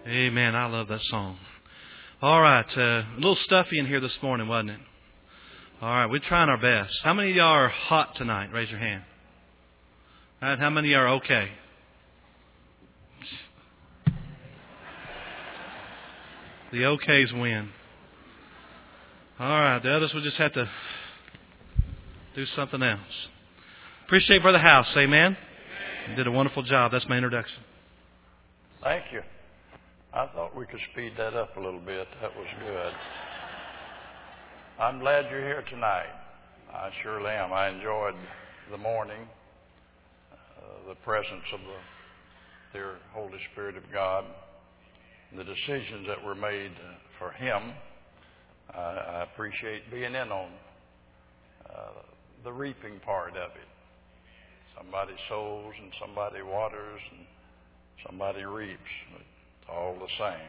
Amen. I love that song. All right. A little stuffy in here this morning, wasn't it? All right. We're trying our best. How many of y'all are hot tonight? Raise your hand. All right. How many are okay? The okays win. All right. The others will just have to do something else. Appreciate Brother House. Amen. You did a wonderful job. That's my introduction. Thank you. I thought we could speed that up a little bit. That was good. I'm glad you're here tonight. I surely am. I enjoyed the morning, the presence of the dear Holy Spirit of God, the decisions that were made for Him. I appreciate being in on the reaping part of it. Somebody sows and somebody waters and somebody reaps. It's all the same.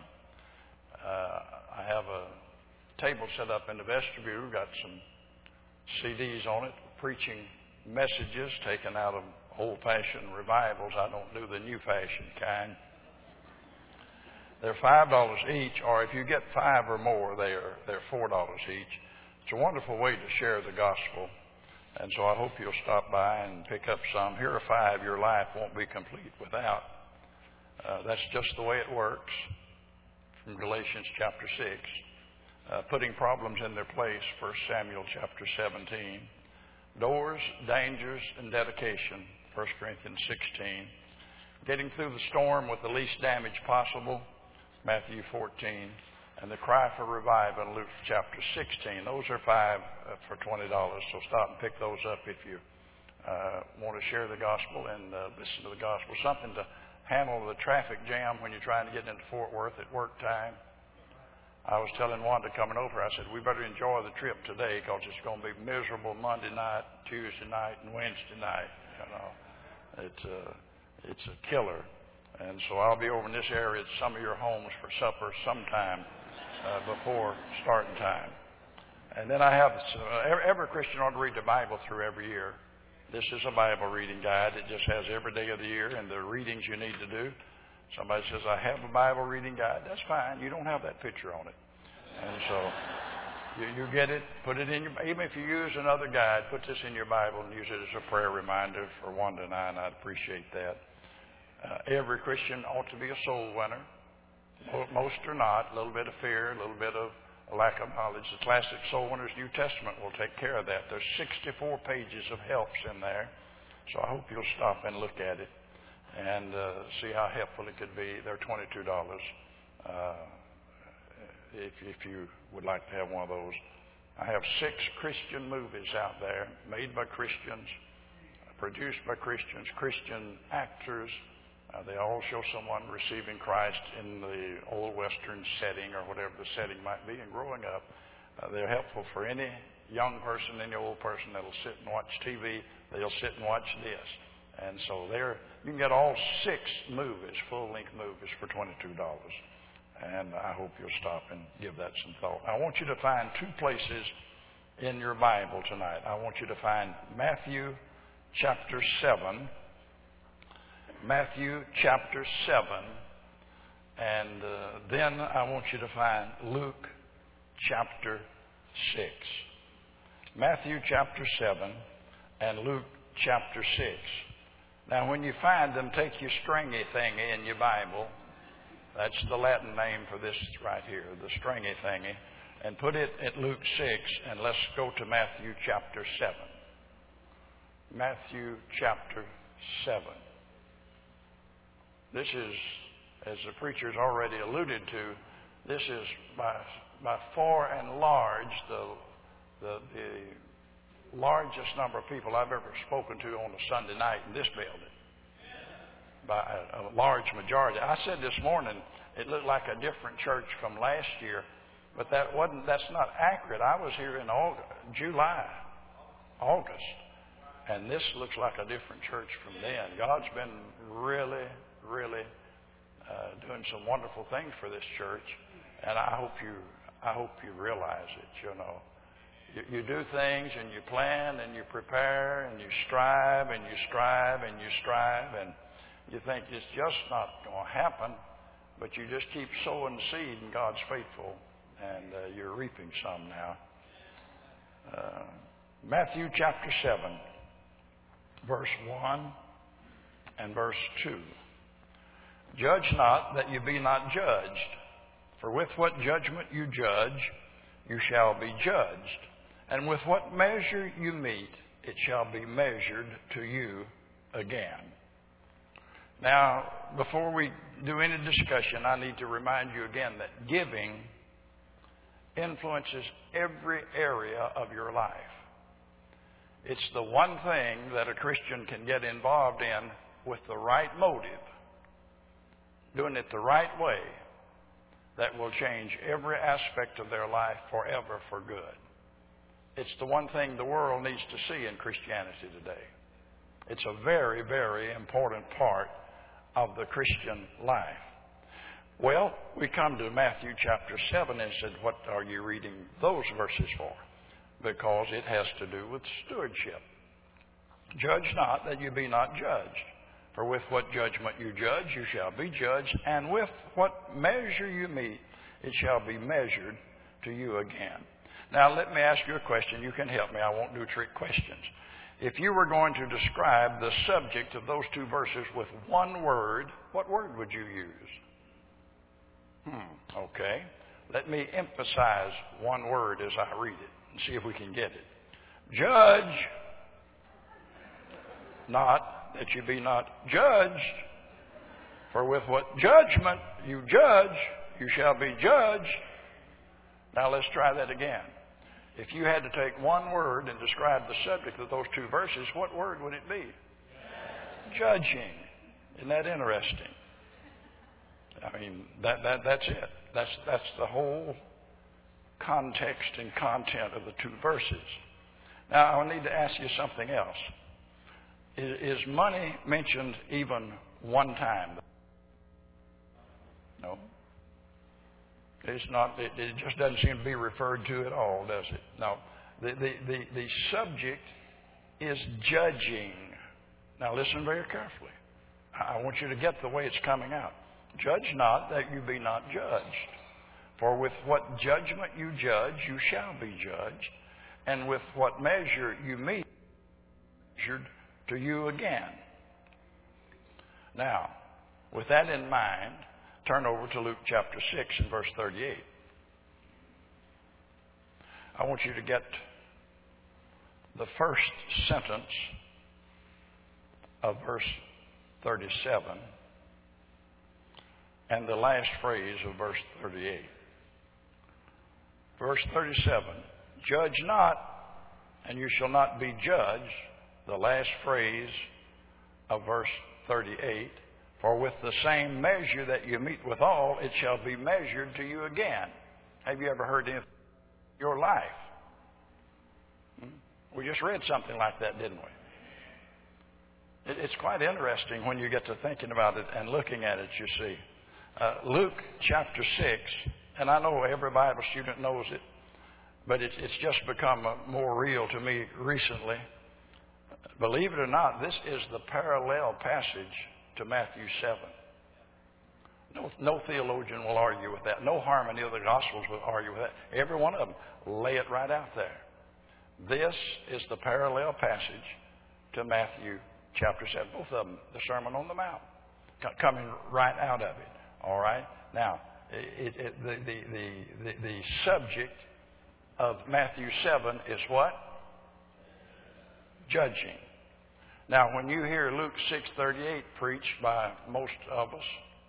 I have a table set up in the vestibule, got some CDs on it, preaching messages taken out of old-fashioned revivals. I don't do the new-fashioned kind. They're $5 each, or if you get 5 or more, they're $4 each. It's a wonderful way to share the gospel, and so I hope you'll stop by and pick up some. Here are 5 your life won't be complete without. That's just the way it works. From Galatians chapter 6. Putting problems in their place, 1 Samuel chapter 17. Doors, dangers, and dedication, 1 Corinthians 16. Getting through the storm with the least damage possible, Matthew 14. And the cry for revival in Luke chapter 16. Those are 5 for $20. So stop and pick those up if you want to share the gospel and listen to the gospel. Something to handle the traffic jam when you're trying to get into Fort Worth at work time. I was telling Wanda coming over, I said, we better enjoy the trip today because it's going to be miserable Monday night, Tuesday night, and Wednesday night. You know, it's a killer. And so I'll be over in this area at some of your homes for supper sometime before starting time. And then I have, every Christian ought to read the Bible through every year. This is a Bible reading guide. It just has every day of the year and the readings you need to do. Somebody says, I have a Bible reading guide. That's fine. You don't have that picture on it. And so you get it, put it in your, even if you use another guide, put this in your Bible and use it as a prayer reminder for Wanda and I, and I'd appreciate that. Every Christian ought to be a soul winner. Most are not. A little bit of fear, a little bit of a lack of knowledge. The classic Soul Winners New Testament will take care of that. There's 64 pages of helps in there. So I hope you'll stop and look at it and see how helpful it could be. They're $22 if you would like to have one of those. I have 6 Christian movies out there made by Christians, produced by Christians, Christian actors. They all show someone receiving Christ in the old Western setting or whatever the setting might be and growing up. They're helpful for any young person, any old person that'll sit and watch TV. They'll sit and watch this. And so you can get all 6 movies, full-length movies, for $22. And I hope you'll stop and give that some thought. I want you to find 2 places in your Bible tonight. I want you to find Matthew chapter 7. Matthew chapter 7. And then I want you to find Luke chapter 6. Matthew chapter 7 and Luke chapter 6. Now, when you find them, take your stringy thingy in your Bible. That's the Latin name for this right here, the stringy thingy. And put it at Luke 6, and let's go to Matthew chapter 7. Matthew chapter 7. This is, as the preacher's already alluded to, this is by far and large the largest number of people I've ever spoken to on a Sunday night in this building. By a large majority. I said this morning it looked like a different church from last year, but that's not accurate. I was here in August, and this looks like a different church from then. God's been really doing some wonderful things for this church, and I hope you realize it. You know, you do things and you plan and you prepare and you strive and you strive and you strive and you think it's just not going to happen. but you just keep sowing seed, and God's faithful, and you're reaping some now. Matthew chapter 7, verse 1 and verse 2. Judge not that you be not judged, for with what judgment you judge, you shall be judged. And with what measure you meet, it shall be measured to you again. Now, before we do any discussion, I need to remind you again that giving influences every area of your life. It's the one thing that a Christian can get involved in with the right motive, doing it the right way, that will change every aspect of their life forever for good. It's the one thing the world needs to see in Christianity today. It's a very, very important part of the Christian life. Well, we come to Matthew chapter 7 and said, what are you reading those verses for? Because it has to do with stewardship. Judge not that you be not judged. For with what judgment you judge, you shall be judged. And with what measure you meet, it shall be measured to you again. Now, let me ask you a question. You can help me. I won't do trick questions. If you were going to describe the subject of those two verses with one word, what word would you use? Okay. Let me emphasize one word as I read it and see if we can get it. Judge not that you be not judged, for with what judgment you judge, you shall be judged. Now let's try that again. If you had to take one word and describe the subject of those two verses, what word would it be? Judging. Isn't that interesting? I mean, that's it. That's the whole context and content of the two verses. Now, I need to ask you something else. Is money mentioned even one time? No. It's not. It just doesn't seem to be referred to at all, does it? No. The subject is judging. Now listen very carefully. I want you to get the way it's coming out. Judge not that you be not judged. For with what judgment you judge, you shall be judged. And with what measure you meet, measured to you again. Now, with that in mind, turn over to Luke chapter 6 and verse 38. I want you to get the first sentence of verse 37 and the last phrase of verse 38. Verse 37, judge not, and you shall not be judged. The last phrase of verse 38, for with the same measure that you meet withal, it shall be measured to you again. Have you ever heard anything in your life? We just read something like that, didn't we? It's quite interesting when you get to thinking about it and looking at it, you see. Luke chapter 6, and I know every Bible student knows it, but it's just become more real to me recently. Believe it or not, this is the parallel passage to Matthew 7. No theologian will argue with that. No harmony of the Gospels will argue with that. Every one of them lay it right out there. This is the parallel passage to Matthew chapter 7. Both of them, the Sermon on the Mount, coming right out of it. All right? Now, the subject of Matthew 7 is what? Judging. Now, when you hear Luke 6:38 preached by most of us,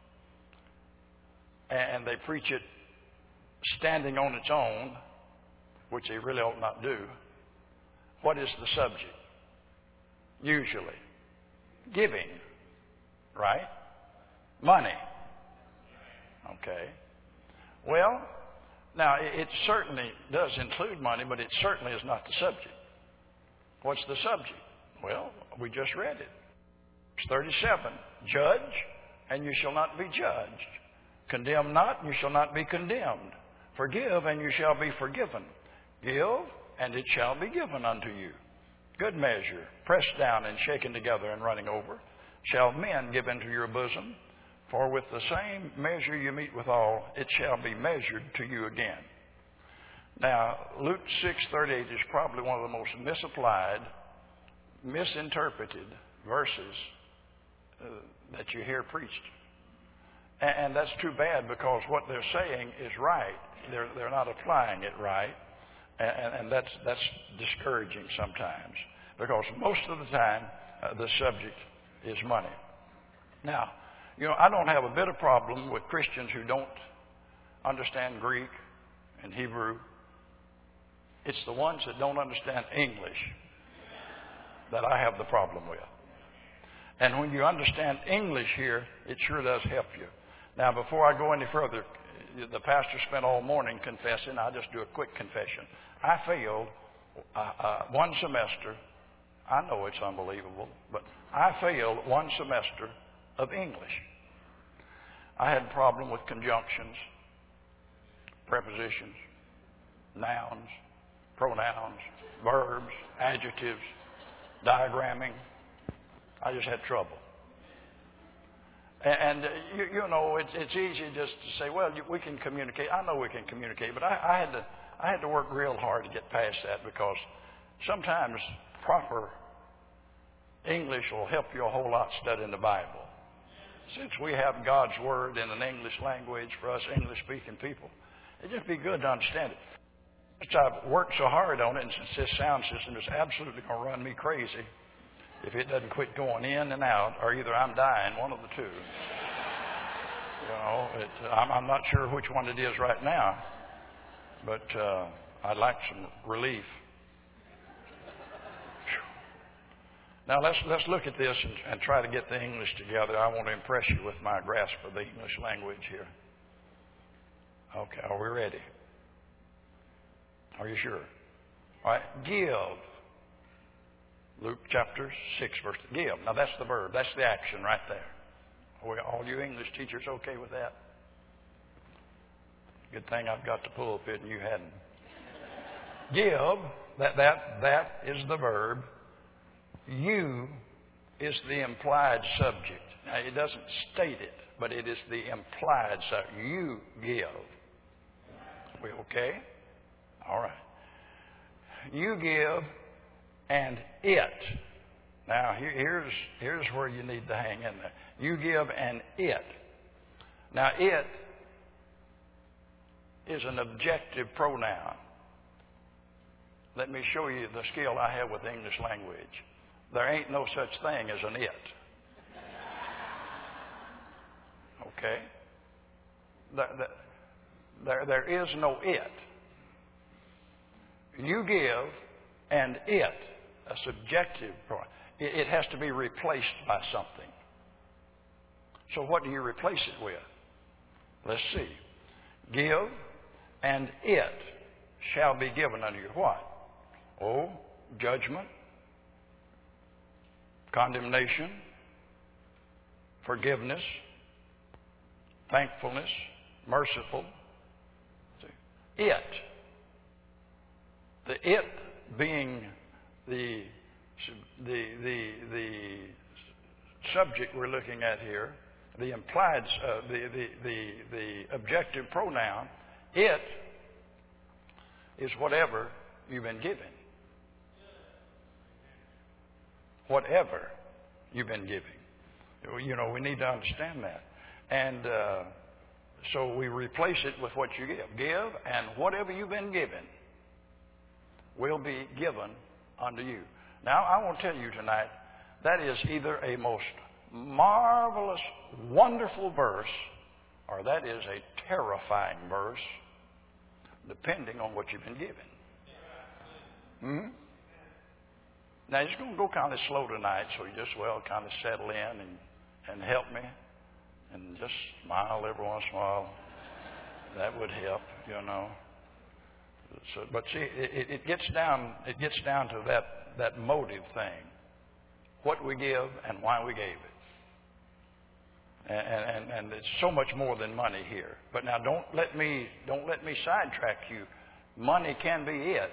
and they preach it standing on its own, which they really ought not do, what is the subject? Usually, giving, right? Money. Okay. Well, now, it certainly does include money, but it certainly is not the subject. What's the subject? Well, we just read it. Verse 37, judge, and you shall not be judged. Condemn not, and you shall not be condemned. Forgive, and you shall be forgiven. Give, and it shall be given unto you. Good measure, pressed down and shaken together and running over, shall men give into your bosom. For with the same measure you meet withal, it shall be measured to you again. Now, Luke 6:38 is probably one of the most misapplied, misinterpreted verses that you hear preached. And that's too bad, because what they're saying is right. They're not applying it right. And that's discouraging sometimes, because most of the time the subject is money. Now, I don't have a bit of problem with Christians who don't understand Greek and Hebrew. It's the ones that don't understand English that I have the problem with. And when you understand English here, it sure does help you. Now, before I go any further, the pastor spent all morning confessing. I'll just do a quick confession. I failed one semester. I know it's unbelievable, but I failed one semester of English. I had a problem with conjunctions, prepositions, nouns, pronouns, verbs, adjectives, diagramming. I just had trouble. And it's easy just to say, well, we can communicate. I know we can communicate, but I had to work real hard to get past that, because sometimes proper English will help you a whole lot studying the Bible. Since we have God's Word in an English language for us English-speaking people, it'd just be good to understand it. Since I've worked so hard on it, and since this sound system is absolutely going to run me crazy if it doesn't quit going in and out, or either I'm dying, one of the two. I'm not sure which one it is right now, but I'd like some relief. Now let's look at this and try to get the English together. I want to impress you with my grasp of the English language here. Okay, are we ready? Are you sure? All right, give. Luke chapter 6, verse 2. Give. Now that's the verb. That's the action right there. Are all you English teachers okay with that? Good thing I've got the pulpit and you hadn't. Give. That is the verb. You is the implied subject. Now, it doesn't state it, but it is the implied subject. You give. We okay? All right. You give, and it. Now, here's where you need to hang in there. You give, and it. Now, it is an objective pronoun. Let me show you the skill I have with the English language. There ain't no such thing as an it. Okay? There is no it. You give, and it, a subjective pronoun, it has to be replaced by something. So what do you replace it with? Let's see. Give, and it shall be given unto you. What? Oh, judgment, condemnation, forgiveness, thankfulness, merciful. It. The it being the subject we're looking at here, the implied, the objective pronoun, it is whatever you've been given. Whatever you've been giving. We need to understand that. And so we replace it with what you give. Give, and whatever you've been given will be given unto you. Now, I want to tell you tonight, that is either a most marvelous, wonderful verse, or that is a terrifying verse, depending on what you've been given. Hmm? Now, it's going to go kind of slow tonight, so you just, kind of settle in and help me. And just smile every once in a while. That would help, So, but see, it gets down to that motive thing. What we give and why we gave it. And it's so much more than money here. But now don't let me sidetrack you. Money can be it.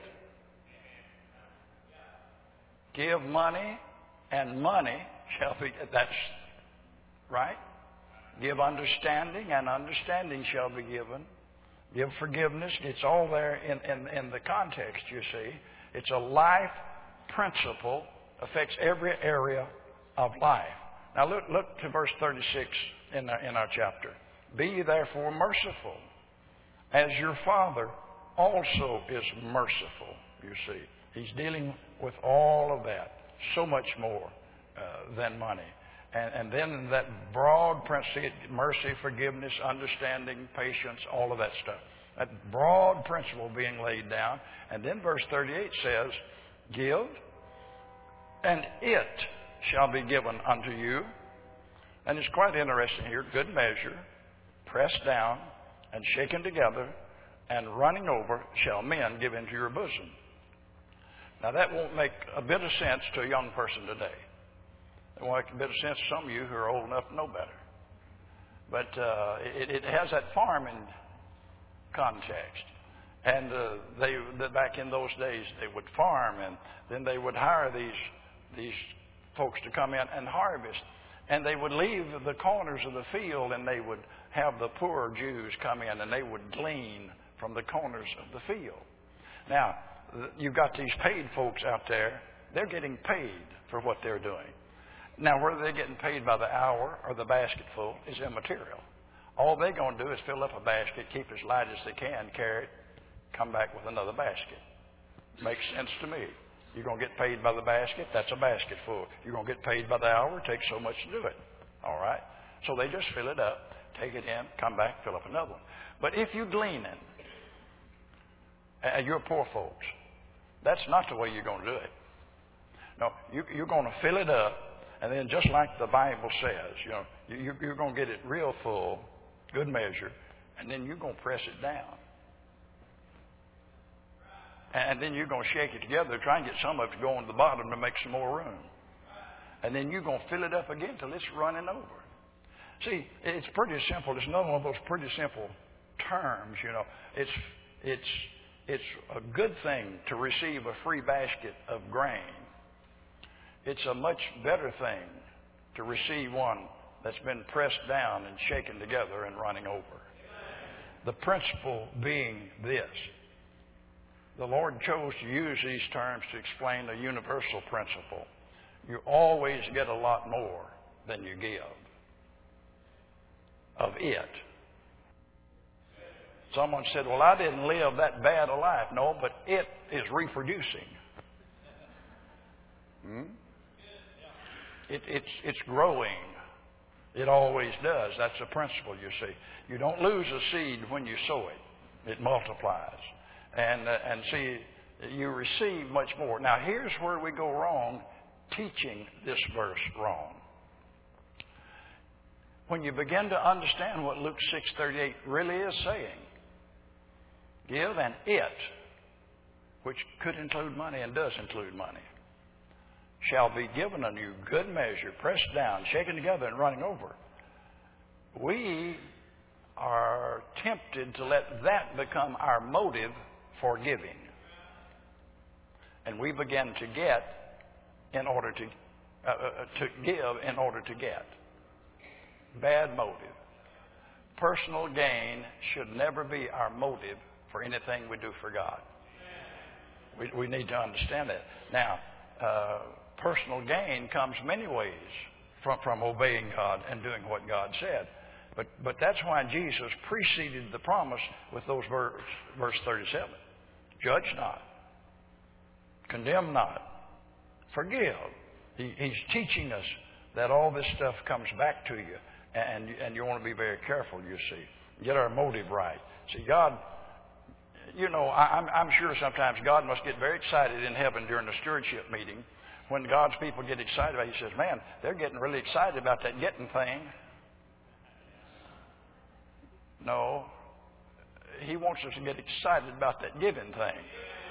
Give money, and money shall be. That's right. Give understanding, and understanding shall be given. Give forgiveness. It's all there in the context, you see. It's a life principle, affects every area of life. Now look to verse 36 in our chapter. Be ye therefore merciful, as your Father also is merciful, you see. He's dealing with all of that, so much more than money. And then that broad principle, mercy, forgiveness, understanding, patience, all of that stuff. That broad principle being laid down. And then verse 38 says, give, and it shall be given unto you. And it's quite interesting here. Good measure, pressed down, and shaken together, and running over, shall men give into your bosom. Now that won't make a bit of sense to a young person today. It won't make a bit of sense to some of you who are old enough to know better. But it has that farming context. And back in those days, they would farm, and then they would hire these folks to come in and harvest. And they would leave the corners of the field, and they would have the poorer Jews come in, and they would glean from the corners of the field. Now, you've got these paid folks out there. They're getting paid for what they're doing. Now, whether they're getting paid by the hour or the basketful is immaterial. All they're going to do is fill up a basket, keep as light as they can, carry it, come back with another basket. Makes sense to me. You're going to get paid by the basket, that's a basket full. You're going to get paid by the hour, it takes so much to do it. All right? So they just fill it up, take it in, come back, fill up another one. But if you're gleaning, and you're poor folks, that's not the way you're going to do it. No, you're going to fill it up, and then just like the Bible says, you're going to get it real full, good measure, and then you're going to press it down. And then you're going to shake it together, try and get some of it to go on the bottom to make some more room. And then you're going to fill it up again till it's running over. See, it's pretty simple. It's another one of those pretty simple terms, It's a good thing to receive a free basket of grain. It's a much better thing to receive one that's been pressed down and shaken together and running over. The principle being this. The Lord chose to use these terms to explain a universal principle. You always get a lot more than you give of it. Someone said, well, I didn't live that bad a life. No, but it is reproducing. It's growing. It always does. That's a principle, you see. You don't lose a seed when you sow it. It multiplies. And see, you receive much more. Now, here's where we go wrong, teaching this verse wrong. When you begin to understand what Luke 6:38 really is saying, give, and it, which could include money and does include money, shall be given unto you, good measure, pressed down, shaken together, and running over. We are tempted to let that become our motive for giving. And we begin to get in order to give in order to get. Bad motive. Personal gain should never be our motive for anything we do for God. We need to understand that. Now, personal gain comes many ways from obeying God and doing what God said. But that's why Jesus preceded the promise with those verse 37. Judge not. Condemn not. Forgive. He's teaching us that all this stuff comes back to you. And you want to be very careful, you see. Get our motive right. See, God, I'm sure sometimes God must get very excited in heaven during the stewardship meeting. When God's people get excited about it, He says, man, they're getting really excited about that getting thing. No. He wants us to get excited about that giving thing.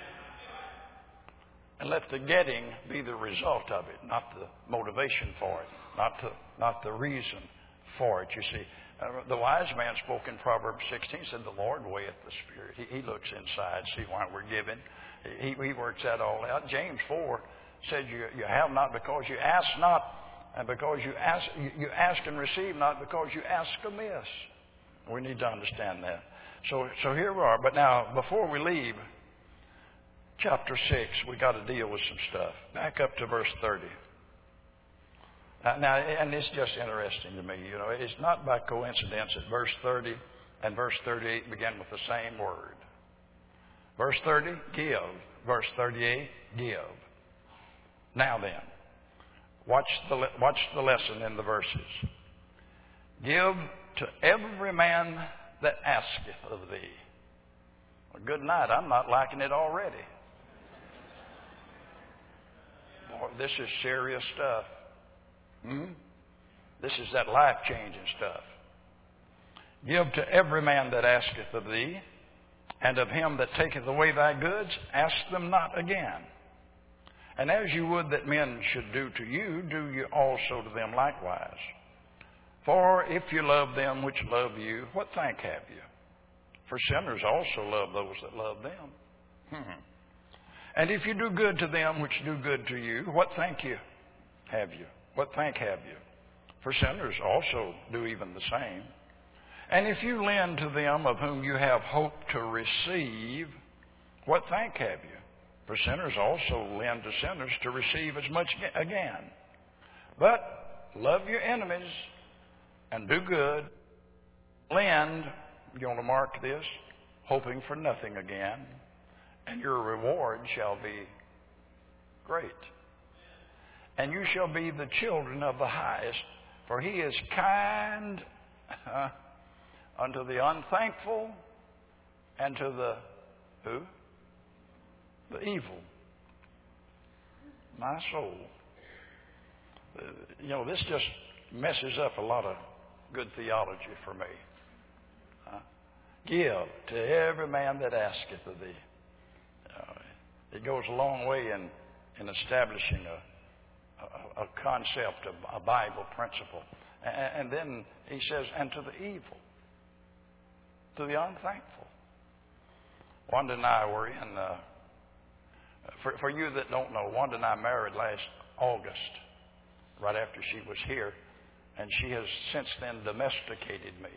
And let the getting be the result of it, not the motivation for it, not the reason for it, you see. The wise man spoke in Proverbs 16, said, the Lord weigheth the spirit. He looks inside, see why we're giving. He works that all out. James 4 said, you have not because you ask not And because you ask and receive not because you ask amiss. We need to understand that. So here we are. But now, before we leave chapter 6, we got to deal with some stuff. Back up to verse 30. Now, and it's just interesting to me. You know, it's not by coincidence that verse 30 and verse 38 begin with the same word. Verse 30, give. Verse 38, give. Now then, watch the lesson in the verses. Give to every man that asketh of thee. Well, good night. I'm not liking it already. Boy, this is serious stuff. This is that life-changing stuff. Give to every man that asketh of thee, and of him that taketh away thy goods, ask them not again. And as you would that men should do to you, do you also to them likewise. For if you love them which love you, what thank have you? For sinners also love those that love them. And if you do good to them which do good to you, what thank you have you? What thank have you? For sinners also do even the same. And if you lend to them of whom you have hope to receive, what thank have you? For sinners also lend to sinners to receive as much again. But love your enemies and do good. Lend, you want to mark this, hoping for nothing again, and your reward shall be great. And you shall be the children of the highest, for he is kind unto the unthankful and to the who? The evil. My soul. You know, this just messes up a lot of good theology for me. Give to every man that asketh of thee. It goes a long way in establishing a concept, a Bible principle. And then he says, and to the evil, to the unthankful. Wanda and I were in, for you that don't know, Wanda and I married last August, right after she was here, and she has since then domesticated me.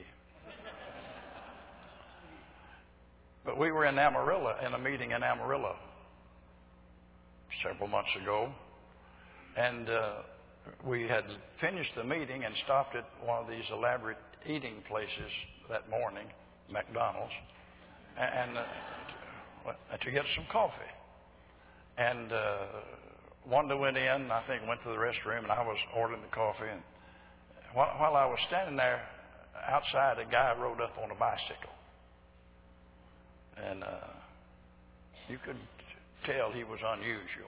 But we were in Amarillo, in a meeting in Amarillo several months ago, and we had finished the meeting and stopped at one of these elaborate eating places that morning, McDonald's, and to get some coffee. And Wanda went in, I think went to the restroom, and I was ordering the coffee. And while I was standing there outside, a guy rode up on a bicycle. And you could tell he was unusual.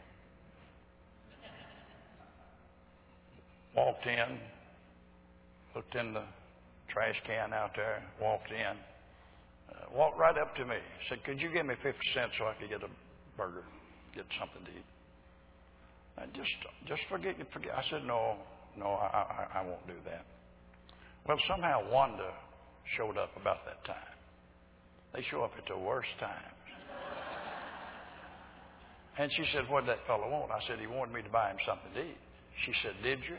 Walked in, looked in the trash can out there, walked in, walked right up to me. Said, could you give me 50 cents so I could get a burger, get something to eat? And just forget. I said, no, I won't do that. Well, somehow Wanda showed up about that time. They show up at the worst times. And she said, what did that fellow want? I said, he wanted me to buy him something to eat. She said, did you?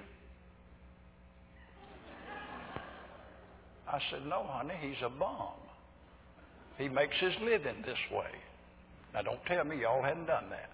I said, no, honey, he's a bum. He makes his living this way. Now, don't tell me y'all hadn't done that.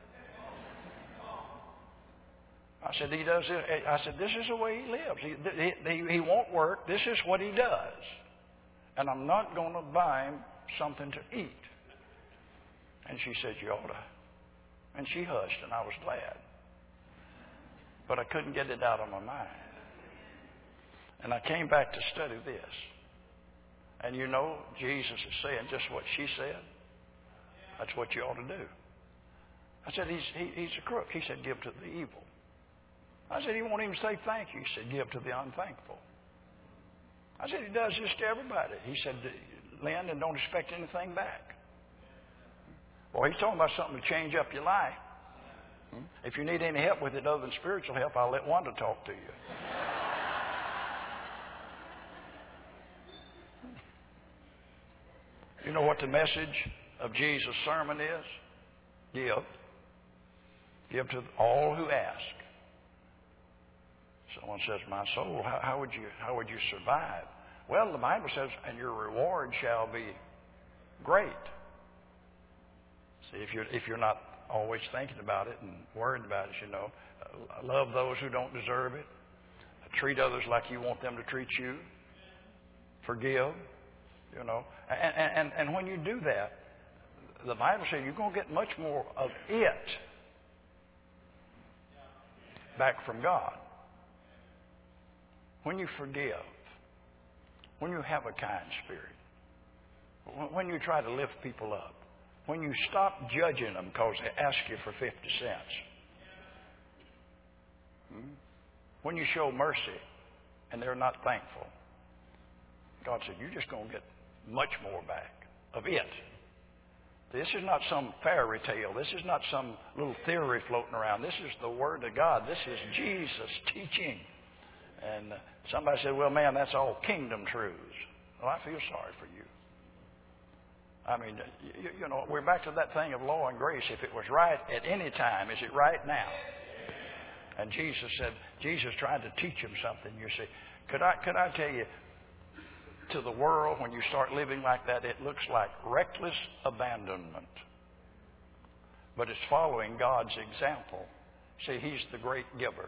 I said, he does it. I said, this is the way he lives. He won't work. This is what he does. And I'm not going to buy him something to eat. And she said, you ought to. And she hushed, and I was glad. But I couldn't get it out of my mind. And I came back to study this. And you know, Jesus is saying just what she said. That's what you ought to do. I said, he's a crook. He said, give to the evil. I said, he won't even say thank you. He said, give to the unthankful. I said, he does this to everybody. He said, lend and don't expect anything back. Well, he's talking about something to change up your life. If you need any help with it other than spiritual help, I'll let Wanda talk to you. You know what the message of Jesus' sermon is? Give. Give to all who ask. Someone says, my soul, how would you survive? Well, the Bible says, and your reward shall be great. See, if you're not always thinking about it and worried about it, you know, love those who don't deserve it. Treat others like you want them to treat you. Forgive, you know. And when you do that, the Bible says you're going to get much more of it back from God. When you forgive, when you have a kind spirit, when you try to lift people up, when you stop judging them because they ask you for 50 cents, when you show mercy and they're not thankful, God said, you're just going to get much more back of it. This is not some fairy tale. This is not some little theory floating around. This is the Word of God. This is Jesus teaching. And somebody said, well, man, that's all kingdom truths. Well, I feel sorry for you. I mean, you know, we're back to that thing of law and grace. If it was right at any time, is it right now? And Jesus said, Jesus tried to teach him something, you see. Could I tell you, to the world, when you start living like that, it looks like reckless abandonment. But it's following God's example. See, He's the great giver.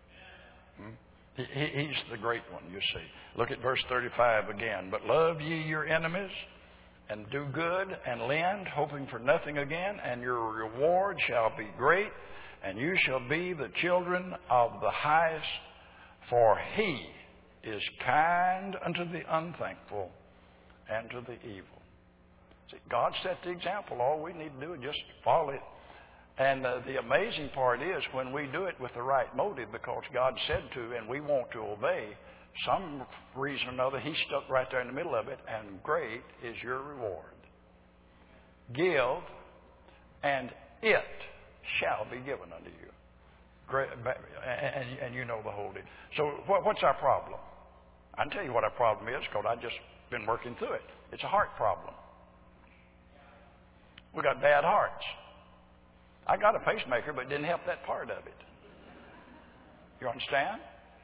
He's the great one, you see. Look at verse 35 again. But love ye your enemies, and do good, and lend, hoping for nothing again, and your reward shall be great, and you shall be the children of the highest, for He is kind unto the unthankful and to the evil. See, God set the example. All we need to do is just follow it. And the amazing part is when we do it with the right motive, because God said to and we want to obey, some reason or another, He stuck right there in the middle of it, and great is your reward. Give, and it shall be given unto you. Great, and you know the whole deal. So what's our problem? I can tell you what our problem is, because I've just been working through it. It's a heart problem. We got bad hearts. I got a pacemaker, but it didn't help that part of it. You understand?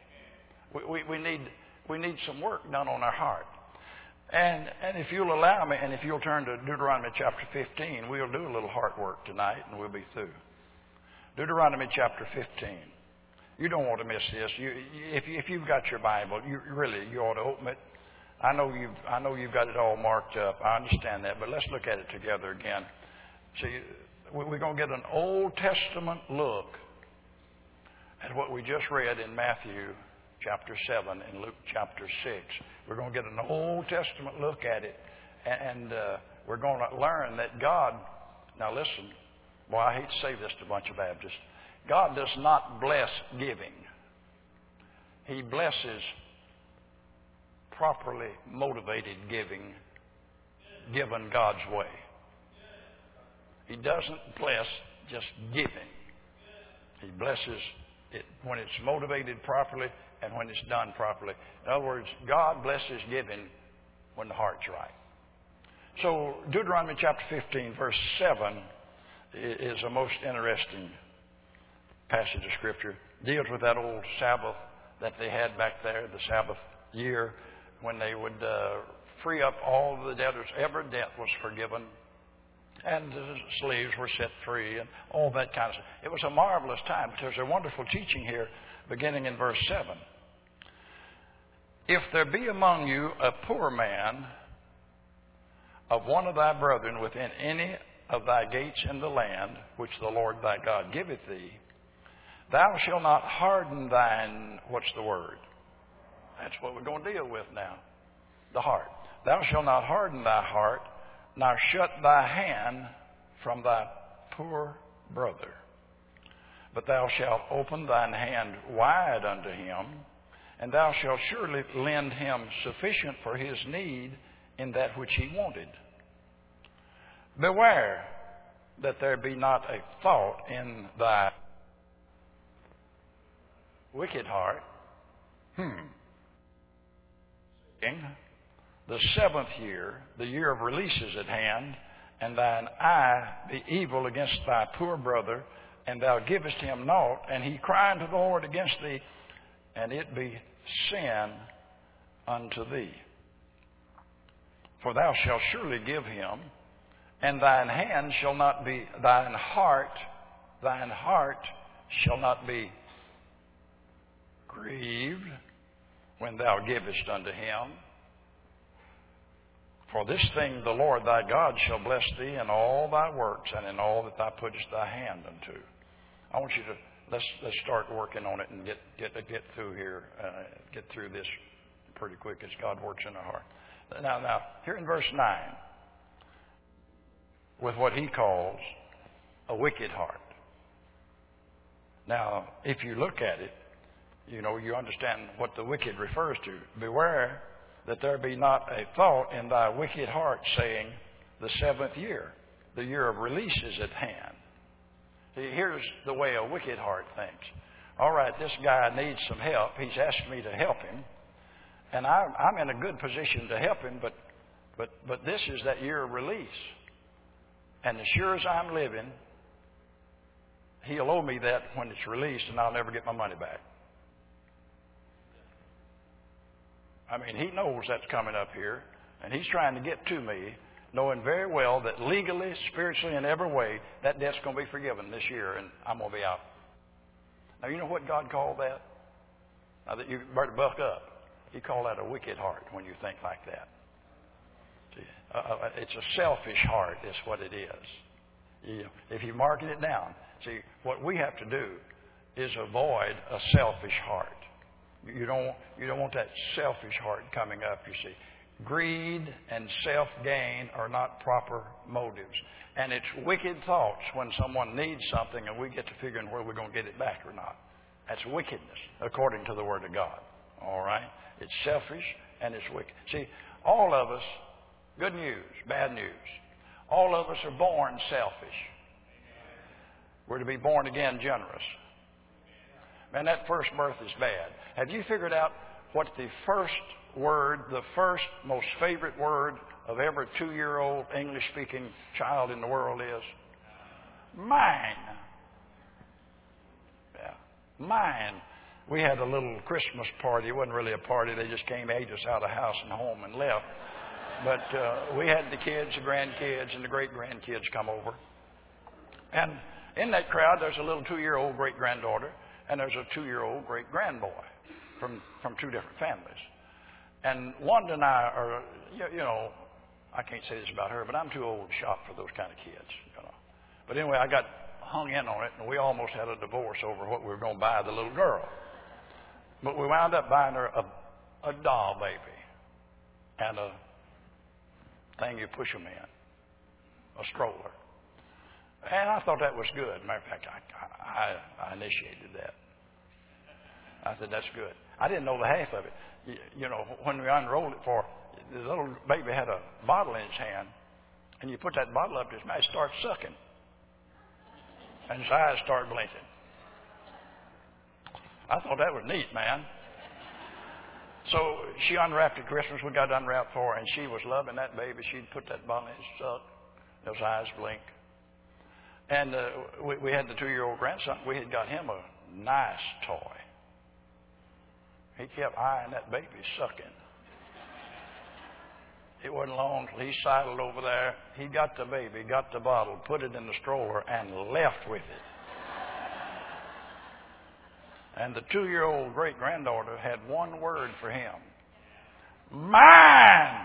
We need some work done on our heart. And if you'll allow me, and if you'll turn to Deuteronomy chapter 15, we'll do a little heart work tonight, and we'll be through. Deuteronomy chapter 15. You don't want to miss this. If you've got your Bible, you ought to open it. I know you've got it all marked up. I understand that, but let's look at it together again. See, we're going to get an Old Testament look at what we just read in Matthew chapter 7 and Luke chapter 6. We're going to get an Old Testament look at it, and we're going to learn that God, now listen, boy, I hate to say this to a bunch of Baptists, God does not bless giving. He blesses properly motivated giving, given God's way. He doesn't bless just giving. He blesses it when it's motivated properly and when it's done properly. In other words, God blesses giving when the heart's right. So Deuteronomy chapter 15, verse 7 is a most interesting passage of Scripture. Deals with that old Sabbath that they had back there, the Sabbath year, when they would free up all the debtors. Every debt was forgiven, and the slaves were set free, and all that kind of stuff. It was a marvelous time. But there's a wonderful teaching here, beginning in verse 7. If there be among you a poor man of one of thy brethren within any of thy gates in the land, which the Lord thy God giveth thee, thou shalt not harden thine, what's the word? That's what we're going to deal with now. The heart. Thou shalt not harden thy heart, nor shut thy hand from thy poor brother. But thou shalt open thine hand wide unto him, and thou shalt surely lend him sufficient for his need in that which he wanted. Beware that there be not a thought in thy wicked heart. The 7th year, the year of release is at hand, and thine eye be evil against thy poor brother, and thou givest him naught, and he cry unto the Lord against thee, and it be sin unto thee. For thou shalt surely give him, and thine heart shall not be grieved when thou givest unto him. For this thing the Lord thy God shall bless thee in all thy works and in all that thou puttest thy hand unto. I want you to let's start working on it and get through here, get through this pretty quick as God works in our heart. Now, here in verse 9, with what he calls a wicked heart. Now, if you look at it, you understand what the wicked refers to. Beware that there be not a thought in thy wicked heart saying, the seventh year, the year of release is at hand. Here's the way a wicked heart thinks. All right, this guy needs some help. He's asked me to help him. And I'm in a good position to help him, but this is that year of release. And as sure as I'm living, he'll owe me that when it's released, and I'll never get my money back. I mean, he knows that's coming up here, and he's trying to get to me, knowing very well that legally, spiritually, in every way, that debt's going to be forgiven this year, and I'm going to be out. Now, you know what God called that? Now, that you better buck up. He called that a wicked heart when you think like that. See, it's a selfish heart is what it is. If you mark it down, see, what we have to do is avoid a selfish heart. You don't want that selfish heart coming up, you see. Greed and self-gain are not proper motives. And it's wicked thoughts when someone needs something and we get to figuring whether we're going to get it back or not. That's wickedness, according to the Word of God. All right? It's selfish and it's wicked. See, all of us, good news, bad news, all of us are born selfish. We're to be born again generous. Man, that first birth is bad. Have you figured out what the first word, the first most favorite word of every 2-year-old English-speaking child in the world is? Mine. Yeah, mine. We had a little Christmas party. It wasn't really a party. They just came, ate us out of house and home and left. But we had the kids, the grandkids, and the great-grandkids come over. And in that crowd, there's a little 2-year-old great-granddaughter, and there's a 2-year-old great-grandboy from 2 different families. And Wanda and I are, I can't say this about her, but I'm too old to shop for those kind of kids, But anyway, I got hung in on it, and we almost had a divorce over what we were going to buy the little girl. But we wound up buying her a doll baby and a thing you push them in, a stroller. And I thought that was good. Matter of fact, I initiated that. I said, that's good. I didn't know the half of it. When we unrolled it the little baby had a bottle in his hand, and you put that bottle up to his mouth, it starts sucking. And his eyes start blinking. I thought that was neat, man. So she unwrapped at Christmas. We got unwrapped for her, and she was loving that baby. She'd put that bottle in his suck. Those eyes blink. And we had the 2-year-old grandson. We had got him a nice toy. He kept eyeing that baby sucking. It wasn't long till he sidled over there. He got the baby, got the bottle, put it in the stroller, and left with it. And the 2-year-old great-granddaughter had one word for him. Mine!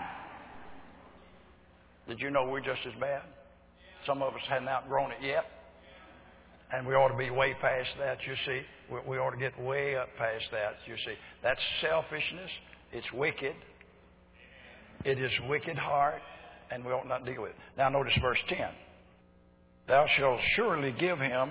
Did you know we're just as bad? Some of us hadn't outgrown it yet. And we ought to be way past that, you see. We ought to get way up past that, you see. That's selfishness. It's wicked. It is wicked heart, and we ought not deal with it. Now notice verse 10. Thou shalt surely give him.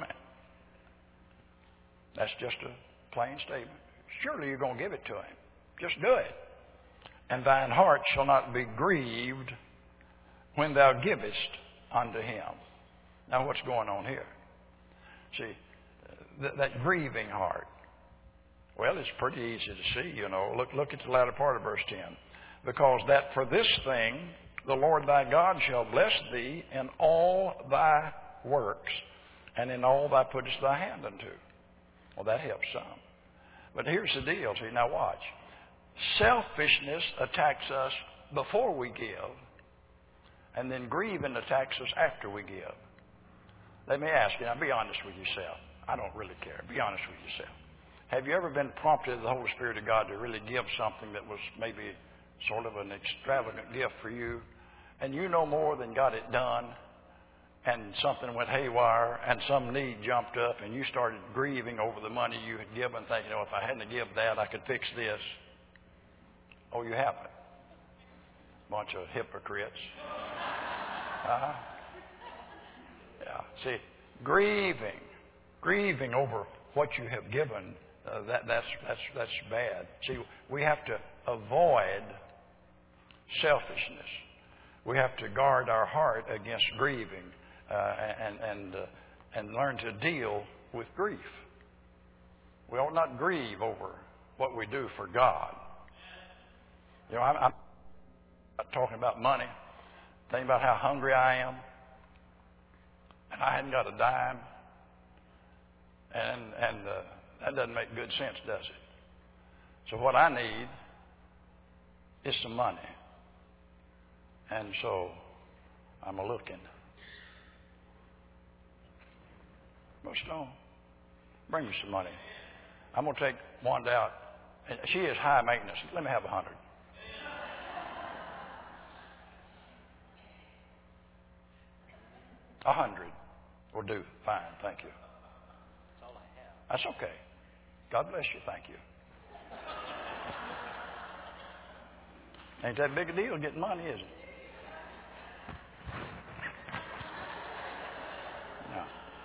That's just a plain statement. Surely you're going to give it to him. Just do it. And thine heart shall not be grieved when thou givest unto him. Now what's going on here? See, that grieving heart. Well, it's pretty easy to see, Look at the latter part of verse 10. Because that for this thing the Lord thy God shall bless thee in all thy works and in all thou puttest thy hand unto. Well, that helps some. But here's the deal. See, now watch. Selfishness attacks us before we give, and then grieving attacks us after we give. Let me ask you, now be honest with yourself. I don't really care. Be honest with yourself. Have you ever been prompted of the Holy Spirit of God to really give something that was maybe sort of an extravagant gift for you, and you no more than got it done, and something went haywire, and some need jumped up, and you started grieving over the money you had given, thinking, if I hadn't given that, I could fix this. Oh, you haven't. Bunch of hypocrites. Yeah. See, grieving over what you have given, that's bad. See, we have to avoid selfishness. We have to guard our heart against grieving and learn to deal with grief. We ought not grieve over what we do for God. You know, I'm not talking about money. Thinking about how hungry I am, and I hadn't got a dime, and that doesn't make good sense, does it? So what I need is some money, and so I'm a-looking. Well, Stone, bring me some money. I'm going to take Wanda out. And she is high maintenance. Let me have 100. $100 will do. Fine, thank you. That's all I have. That's okay. God bless you. Thank you. Ain't that big a deal getting money, is it? No.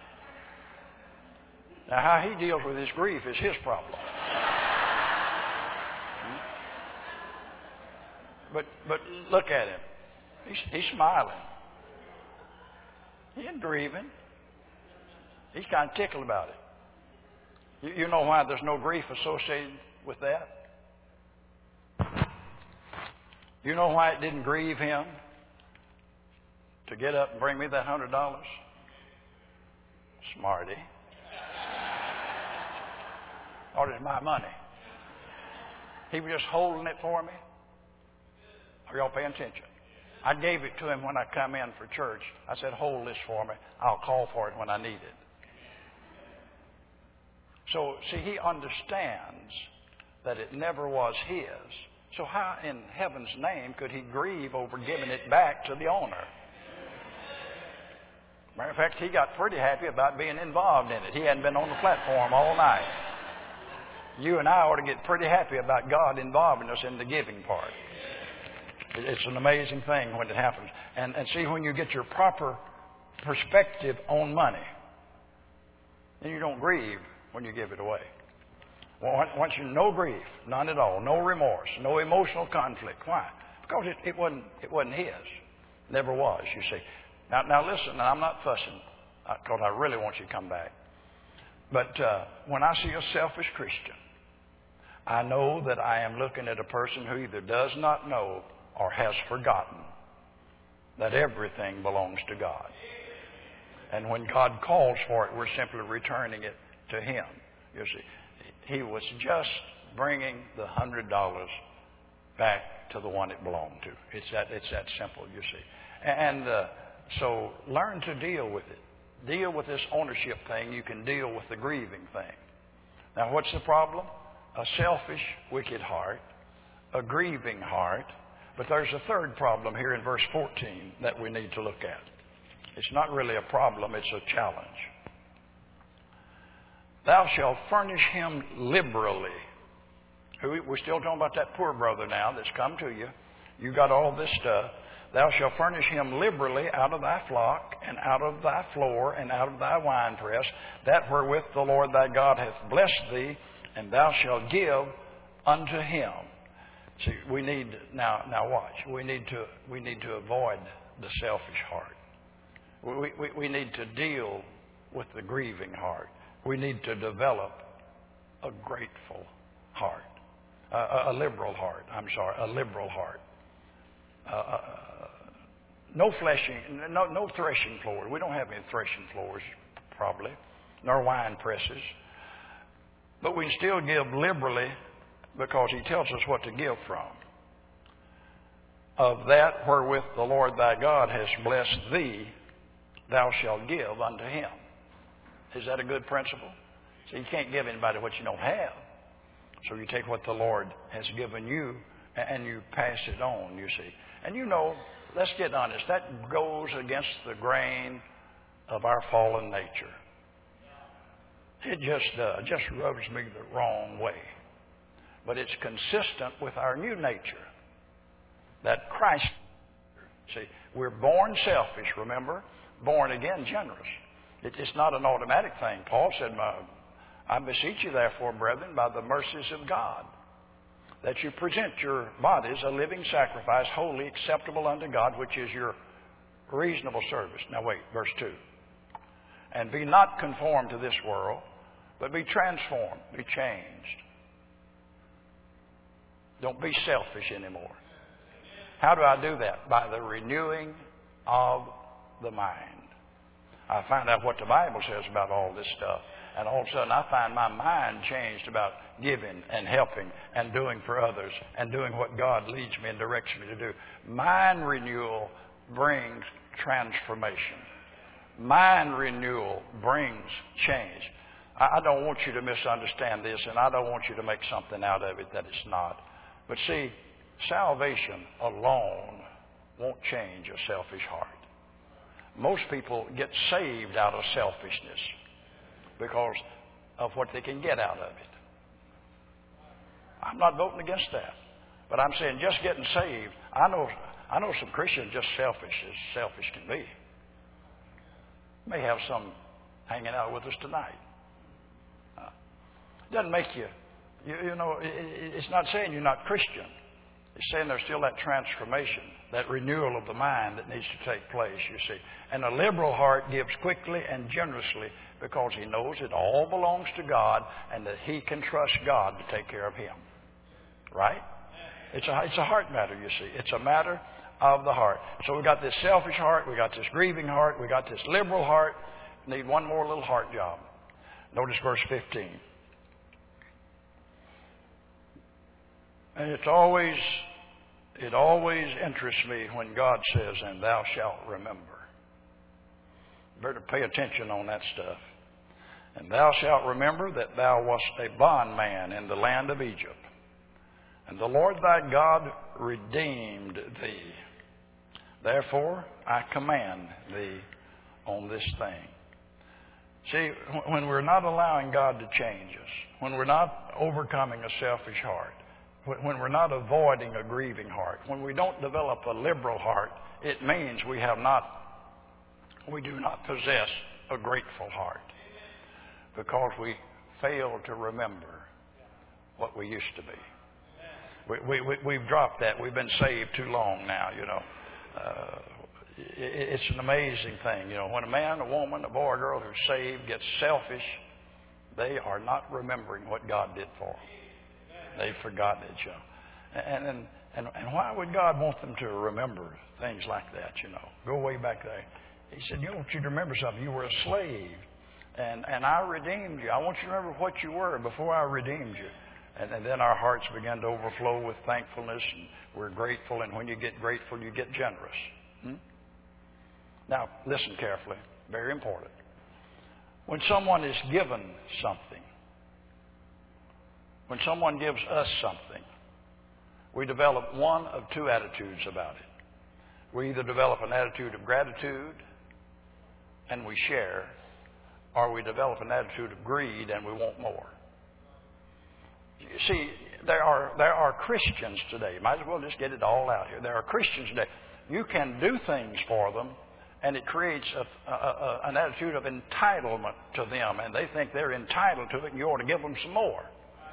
Now, how he deals with his grief is his problem. But look at him. He's smiling. He ain't grieving. He's kind of tickled about it. You know why there's no grief associated with that? You know why it didn't grieve him to get up and bring me that $100? Smarty. Thought it was my money. He was just holding it for me. Are y'all paying attention? I gave it to him when I come in for church. I said, hold this for me. I'll call for it when I need it. So, see, he understands that it never was his. So how in heaven's name could he grieve over giving it back to the owner? Matter of fact, he got pretty happy about being involved in it. He hadn't been on the platform all night. You and I ought to get pretty happy about God involving us in the giving part. It's an amazing thing when it happens. And see, when you get your proper perspective on money, then you don't grieve when you give it away. Once you no grief, none at all, no remorse, no emotional conflict. Why? Because it wasn't his. Never was, you see. Now listen, I'm not fussing because I really want you to come back. But when I see a selfish Christian, I know that I am looking at a person who either does not know or has forgotten that everything belongs to God. And when God calls for it, we're simply returning it to Him. You see, He was just bringing the $100 back to the one it belonged to. It's that simple, you see. And so learn to deal with it. Deal with this ownership thing. You can deal with the grieving thing. Now, what's the problem? A selfish, wicked heart, a grieving heart. But there's a third problem here in verse 14 that we need to look at. It's not really a problem, it's a challenge. Thou shalt furnish him liberally. We're still talking about that poor brother now that's come to you. You got all this stuff. Thou shalt furnish him liberally out of thy flock, and out of thy floor, and out of thy winepress, that wherewith the Lord thy God hath blessed thee, and thou shalt give unto him. See, we need now watch. We need to avoid the selfish heart. We need to deal with the grieving heart. We need to develop a grateful heart, a liberal heart. A liberal heart. No threshing floors. We don't have any threshing floors, probably, nor wine presses. But we still give liberally because He tells us what to give from. Of that wherewith the Lord thy God has blessed thee, thou shalt give unto Him. Is that a good principle? So you can't give anybody what you don't have. So you take what the Lord has given you and you pass it on, you see. And you know, let's get honest, that goes against the grain of our fallen nature. It just rubs me the wrong way. But it's consistent with our new nature. That Christ, see, we're born selfish, remember? Born again generous. It's not an automatic thing. Paul said, I beseech you therefore, brethren, by the mercies of God, that you present your bodies a living sacrifice, holy, acceptable unto God, which is your reasonable service. Now wait, verse 2. And be not conformed to this world, but be transformed, be changed. Don't be selfish anymore. How do I do that? By the renewing of the mind. I find out what the Bible says about all this stuff. And all of a sudden I find my mind changed about giving and helping and doing for others and doing what God leads me and directs me to do. Mind renewal brings transformation. Mind renewal brings change. I don't want you to misunderstand this, and I don't want you to make something out of it that it's not. But see, salvation alone won't change a selfish heart. Most people get saved out of selfishness because of what they can get out of it. I'm not voting against that. But I'm saying just getting saved, I know some Christians just selfish as selfish can be. May have some hanging out with us tonight. Doesn't make you know, it's not saying you're not Christian. It's saying there's still that transformation, that renewal of the mind that needs to take place, you see. And a liberal heart gives quickly and generously because he knows it all belongs to God and that he can trust God to take care of him. Right? It's a heart matter, you see. It's a matter of the heart. So we got this selfish heart, we got this grieving heart, we got this liberal heart. Need one more little heart job. Notice verse 15. And it always interests me when God says, and thou shalt remember. Better pay attention on that stuff. And thou shalt remember that thou wast a bondman in the land of Egypt. And the Lord thy God redeemed thee. Therefore I command thee on this thing. See, when we're not allowing God to change us, when we're not overcoming a selfish heart, when we're not avoiding a grieving heart, when we don't develop a liberal heart, it means we do not possess a grateful heart because we fail to remember what we used to be. We've dropped that. We've been saved too long now, you know. It's an amazing thing. You know, when a man, a woman, a boy, or girl who's saved gets selfish, they are not remembering what God did for them. They've forgotten it, you know. And why would God want them to remember things like that, you know? Go way back there. He said, I want you to remember something. You were a slave, and I redeemed you. I want you to remember what you were before I redeemed you. And then our hearts began to overflow with thankfulness, and we're grateful. And when you get grateful, you get generous. Now, listen carefully. Very important. When someone is given something, when someone gives us something, we develop one of two attitudes about it. We either develop an attitude of gratitude and we share, or we develop an attitude of greed and we want more. You see, there are Christians today. Might as well just get it all out here. There are Christians today. You can do things for them, and it creates an attitude of entitlement to them, and they think they're entitled to it, and you ought to give them some more.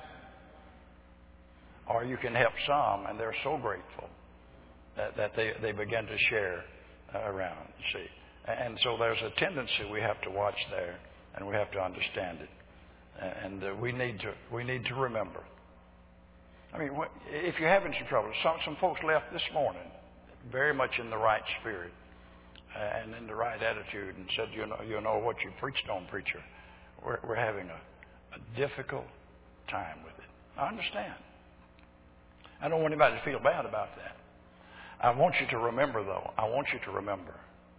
Or you can help some, and they're so grateful that they begin to share around, see. And so there's a tendency we have to watch there, and we have to understand it. And we need to remember. I mean, if you're having some trouble, some folks left this morning very much in the right spirit and in the right attitude and said, you know what you preached on, preacher. We're having a difficult time with it. I understand. I don't want anybody to feel bad about that. I want you to remember, though, I want you to remember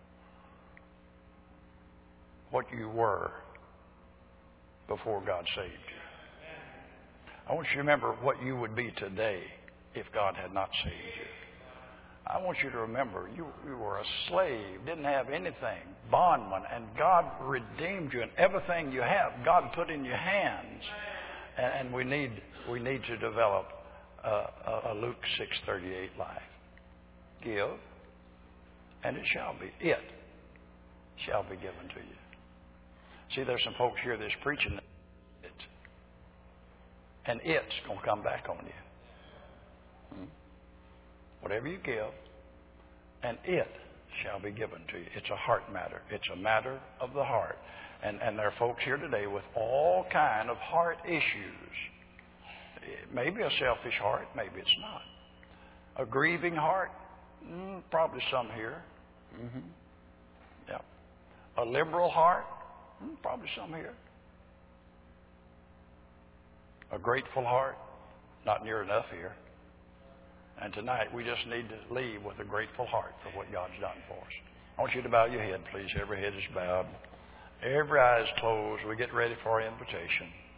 what you were before God saved you. I want you to remember what you would be today if God had not saved you. I want you to remember you were a slave, didn't have anything, bondman, and God redeemed you, and everything you have, God put in your hands. And we need to develop a Luke 6:38 life. Give, and it shall be given to you. See, there's some folks here that's preaching it, and it's going to come back on you. Whatever you give, and it shall be given to you. It's a heart matter. It's a matter of the heart. And there are folks here today with all kind of heart issues. Maybe a selfish heart, maybe it's not. A grieving heart, probably some here. Yeah. A liberal heart, probably some here. A grateful heart, not near enough here. And tonight, we just need to leave with a grateful heart for what God's done for us. I want you to bow your head, please. Every head is bowed. Every eye is closed. We get ready for our invitation.